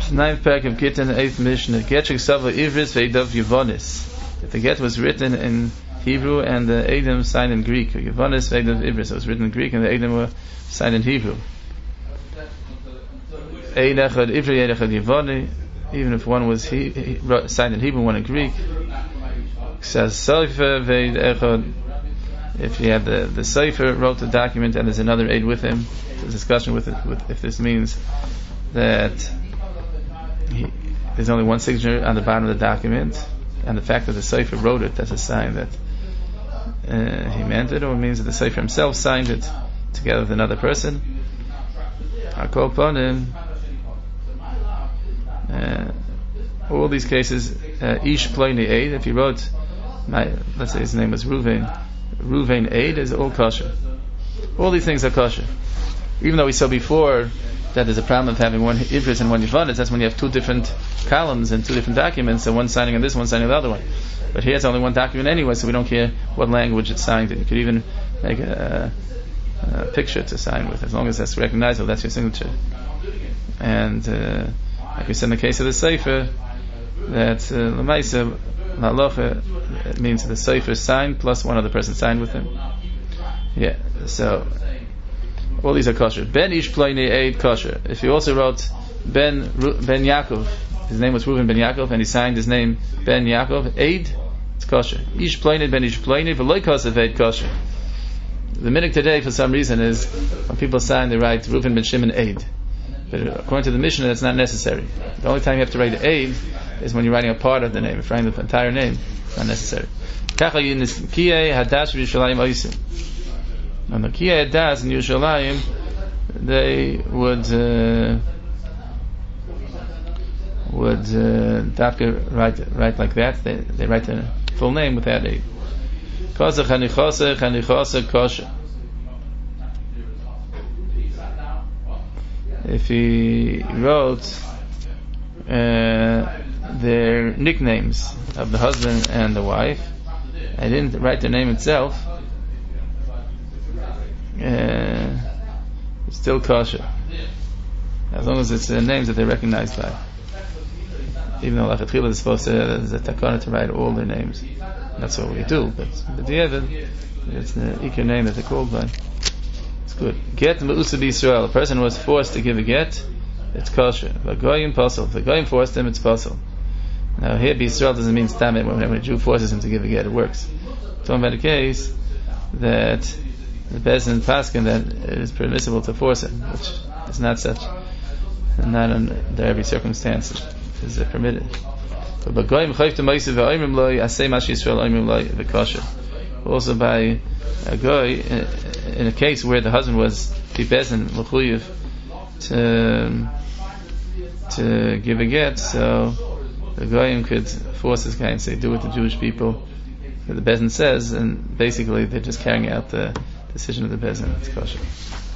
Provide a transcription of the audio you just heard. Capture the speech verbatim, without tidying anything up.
Ninth parak of Gittin, eighth Mishnah. Get Sheksava Ivris Veidav Yevonis. If the get was written in Hebrew and the Edom signed in Greek, Yevonis Veidav Ivris, it was written in Greek and the Edom were signed in Hebrew. Eid Echad Ivri, Eid Echad Yevoni. Even if one was he, he, signed in Hebrew, one in Greek. Says Sefer Veid Echad. If you have the the Sefer wrote the document and there's another aid with him, there's a discussion with it with if this means that he, there's only one signature on the bottom of the document, and the fact that the Sefer wrote it, that's a sign that uh, he meant it, or it means that the Sefer himself signed it together with another person. I call upon him. Uh, all these cases, uh, Ish Ploini Eid, if he wrote, my, let's say his name was Ruvain, Ruvain Eid is all kosher. All these things are kosher. Even though we saw before that there's a problem of having one Ivris and one Yevonis, that's when you have two different columns and two different documents, and one signing on this, one signing on the other one. But here it's only one document anyway, so we don't care what language it's signed in. You could even make a, a picture to sign with, as long as that's recognizable, that's your signature. And uh, like we said in the case of the Sefer, that Lamaisa, uh, Halacha, it means the Sefer signed plus one other person signed with him. Yeah, so all these are kosher. Ben Ish Ploini Eid kosher. If he also wrote Ben Ben Yaakov, his name was Reuven Ben Yaakov, and he signed his name Ben Yaakov Eid, it's kosher. Ish Ploini Ben Ish Ploini v'loy kosev Eid kosher. The minhag today, for some reason, is when people sign, they write Reuven Ben Shimon Eid. But according to the Mishnah, that's not necessary. The only time you have to write Eid is when you're writing a part of the name. If you're writing the entire name, it's not necessary. And the Kiyei Hadas in Yerushalayim, they would uh, would uh, dafka write write like that. They they write the full name without Eid. Kosher Chanichoseh Chanichoseh Kosher. If he wrote uh, their nicknames of the husband and the wife, and didn't write their name itself, uh, it's still kosher, as long as it's the names that they're recognized by. Even though Lachatchila is supposed to, there's a takana to write all their names. That's what we do, but but the Evid, it's the Iker name that they're called by. Good. Get Me'usa B'Yisrael. A person was forced to give a get, it's kosher. But Goyim Pasal. If the Goyim forced him, it's Pasal. Now here B'Yisrael doesn't mean stamit. When a Jew forces him to give a get, it works. Talking about a case that the Bezdin Paskin that it is permissible to force him, which is not such, and not under every circumstance is it permitted. But Goyim Chayv to Ma'isiv V'Oimrim Loi Asay Mash Yisrael Oimrim Loi V'Kosher. Also by a guy in, in a case where the husband was Bezdin L'chuyev to to give a get, so the goyim could force this guy and say, do what the Jewish people, the Bezdin says, and basically they're just carrying out the decision of the Bezdin. It's kosher.